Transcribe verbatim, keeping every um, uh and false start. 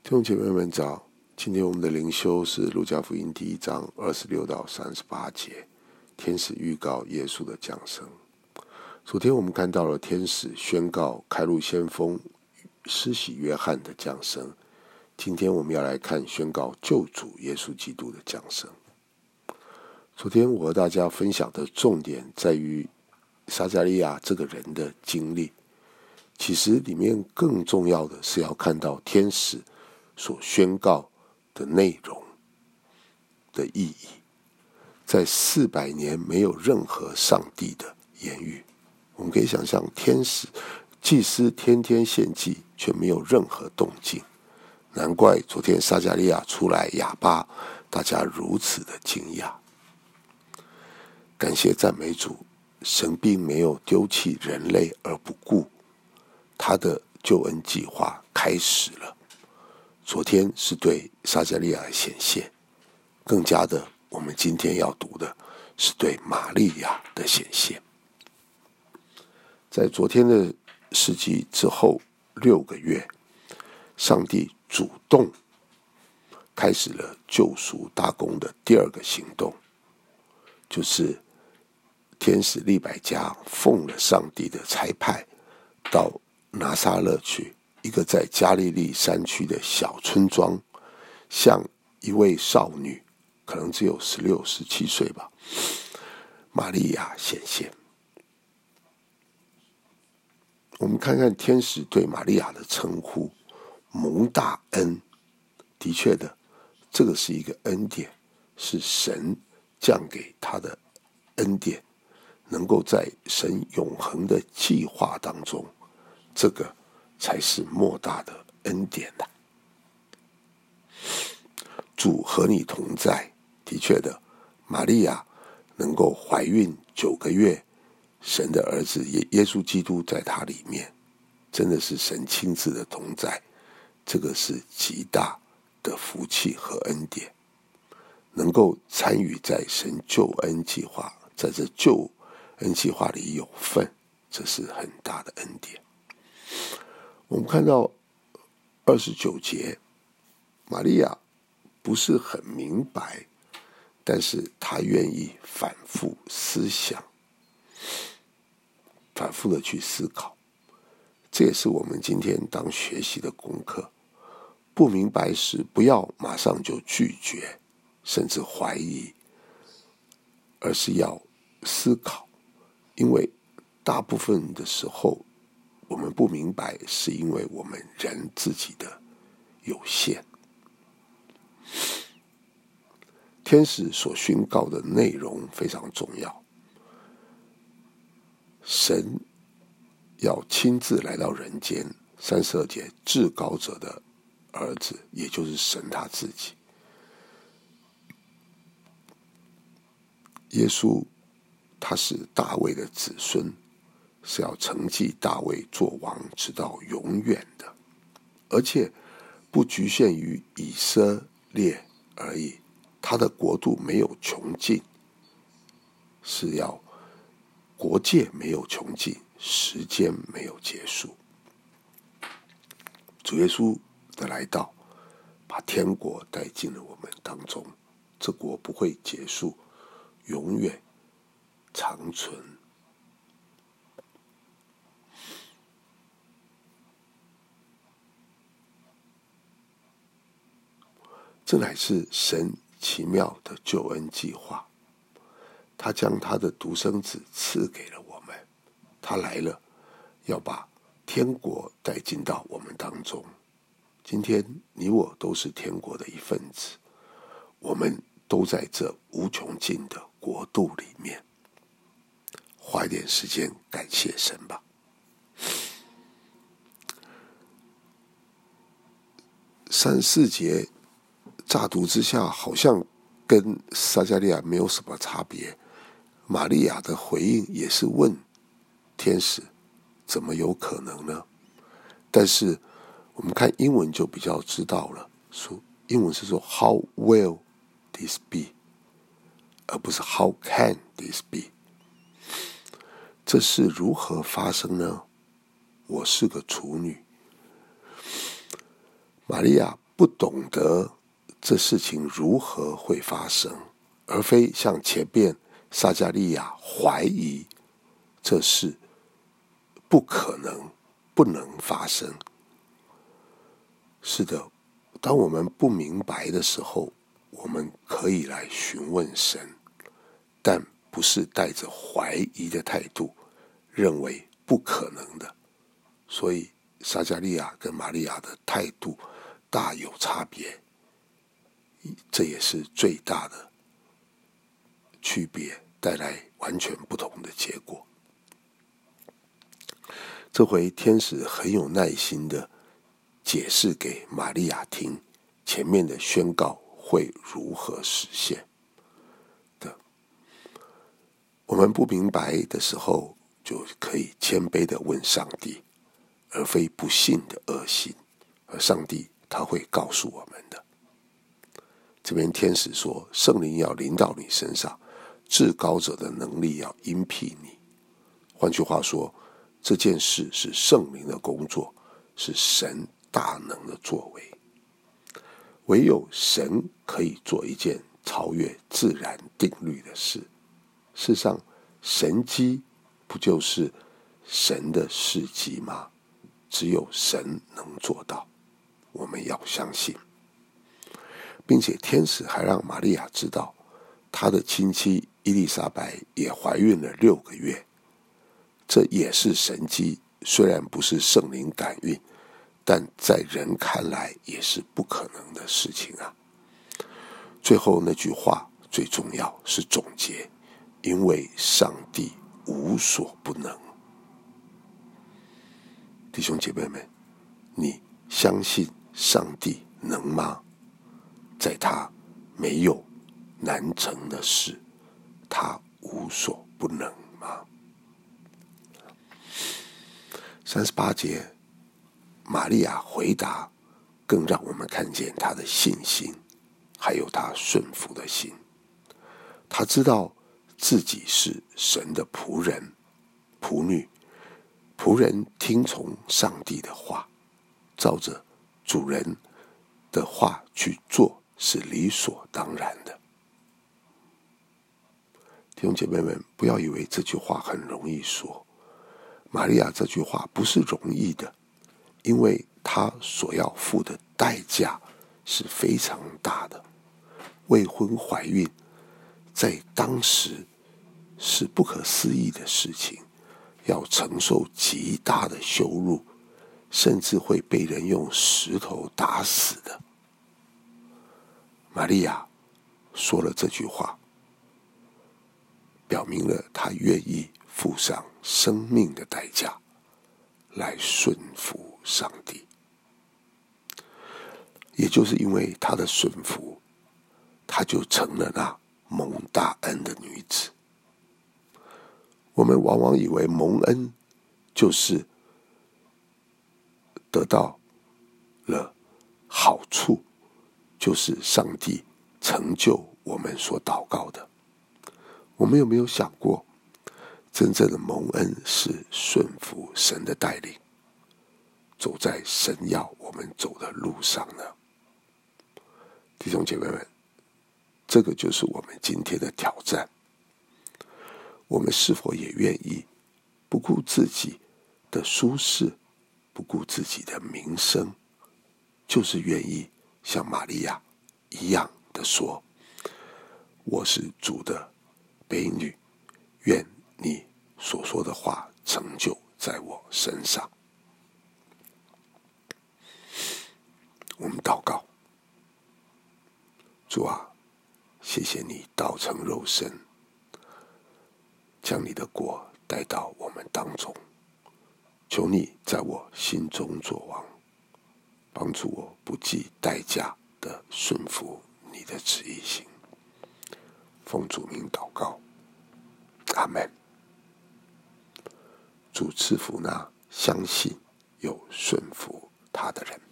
弟兄姐妹们早，今天我们的灵修是路加福音第一章二十六到三十八节，天使预告耶稣的降生。昨天我们看到了天使宣告开路先锋施洗约翰的降生，今天我们要来看宣告救主耶稣基督的降生。昨天我和大家分享的重点在于撒迦利亚这个人的经历，其实里面更重要的是要看到天使所宣告的内容的意义。在四百年没有任何上帝的言语，我们可以想象天使祭司天天献祭，却没有任何动静，难怪昨天撒迦利亚出来哑巴，大家如此的惊讶。感谢赞美主，神并没有丢弃人类而不顾，他的救恩计划开始了。昨天是对撒迦利亚的显现，更加的我们今天要读的是对玛利亚的显现。在昨天的事迹之后六个月，上帝主动开始了救赎大功的第二个行动，就是天使利百加奉了上帝的差派，到拿撒勒去，一个在加利利山区的小村庄，向一位少女，可能只有十六、十七岁吧，玛利亚显现。我们看看天使对玛利亚的称呼，蒙大恩。的确的，这个是一个恩典，是神降给他的恩典，能够在神永恒的计划当中，这个才是莫大的恩典的。主和你同在，的确的，玛利亚能够怀孕九个月，神的儿子耶耶稣基督在她里面，真的是神亲自的同在，这个是极大的福气和恩典，能够参与在神救恩计划，在这救恩计划里有份，这是很大的恩典。我们看到二十九节，玛利亚不是很明白，但是她愿意反复思想，反复的去思考。这也是我们今天当学习的功课。不明白时，不要马上就拒绝，甚至怀疑，而是要思考。因为大部分的时候，我们不明白，是因为我们人自己的有限。天使所宣告的内容非常重要，神要亲自来到人间，三十二节，至高者的儿子，也就是神他自己。耶稣他是大卫的子孙，是要承继大卫做王直到永远的，而且不局限于以色列而已，他的国度没有穷尽，是要国界没有穷尽，时间没有结束。主耶稣的来到，把天国带进了我们当中，这国不会结束，永远长存。这乃是神奇妙的救恩计划，他将他的独生子赐给了我们，他来了，要把天国带进到我们当中。今天你我都是天国的一份子，我们都在这无穷尽的国度里面，花一点时间感谢神吧。三四节乍读之下好像跟撒迦利亚没有什么差别，玛利亚的回应也是问天使怎么有可能呢？但是我们看英文就比较知道了，说英文是说 How will this be， 而不是 How can this be。 这是如何发生呢？我是个处女。玛利亚不懂得这事情如何会发生，而非像前面撒迦利亚怀疑这事不可能、不能发生。是的，当我们不明白的时候，我们可以来询问神，但不是带着怀疑的态度，认为不可能的。所以撒迦利亚跟玛利亚的态度大有差别，这也是最大的区别，带来完全不同的结果。这回天使很有耐心的解释给玛利亚听，前面的宣告会如何实现的。我们不明白的时候，就可以谦卑的问上帝，而非不信的恶信，而上帝他会告诉我们的。这边天使说，圣灵要临到你身上，至高者的能力要荫庇你。换句话说，这件事是圣灵的工作，是神大能的作为。唯有神可以做一件超越自然定律的事。事实上，神迹不就是神的事迹吗？只有神能做到，我们要相信。并且天使还让玛利亚知道，她的亲戚伊丽莎白也怀孕了六个月，这也是神迹。虽然不是圣灵感孕，但在人看来也是不可能的事情啊。最后那句话最重要，是总结，因为上帝无所不能。弟兄姐妹们，你相信上帝能吗？在他没有难成的事，他无所不能吗？三十八节，玛利亚回答，更让我们看见她的信心，还有她顺服的心。她知道自己是神的仆人、仆女，仆人听从上帝的话，照着主人的话去做，是理所当然的。弟兄姐妹们，不要以为这句话很容易说。玛利亚这句话不是容易的，因为她所要付的代价是非常大的。未婚怀孕在当时是不可思议的事情，要承受极大的羞辱，甚至会被人用石头打死的。玛利亚说了这句话，表明了她愿意付上生命的代价来顺服上帝。也就是因为她的顺服，她就成了那蒙大恩的女子。我们往往以为蒙恩就是得到了好处，就是上帝成就我们所祷告的。我们有没有想过，真正的蒙恩是顺服神的带领，走在神要我们走的路上呢？弟兄姐妹们，这个就是我们今天的挑战。我们是否也愿意不顾自己的舒适，不顾自己的名声，就是愿意像玛利亚一样的说，我是主的婢女，愿你所说的话成就在我身上。我们祷告，主啊，谢谢你道成肉身，将你的国带到我们当中，求你在我心中作王，帮助我不计代价的顺服你的旨意行。奉主名祷告，阿们。主赐福那相信又顺服他的人。